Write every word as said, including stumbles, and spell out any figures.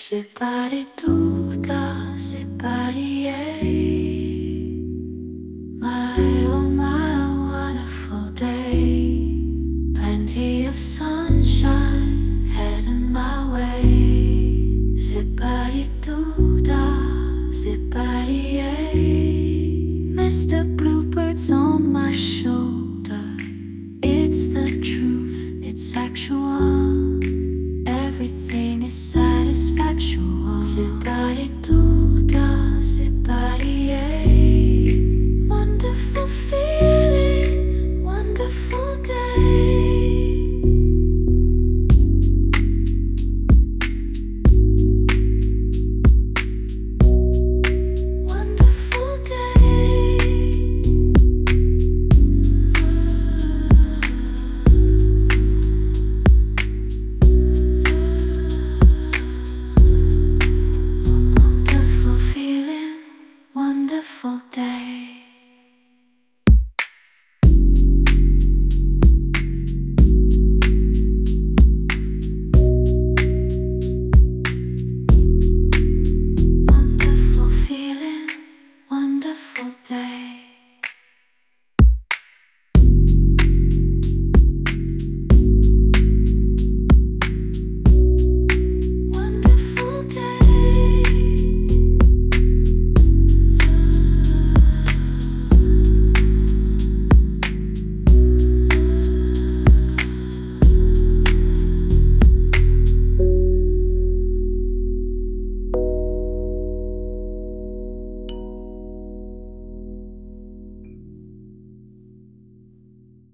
Zippity-doo-dah, zippity-yay. My, oh my, wonderful day. Plenty of sunshine heading my way. Zippity-doo-dah, zippity-yay. Mister Bluebird's on my shoulder. It's the truth, it's actual. Everything is satisfactual. Zippity-doo.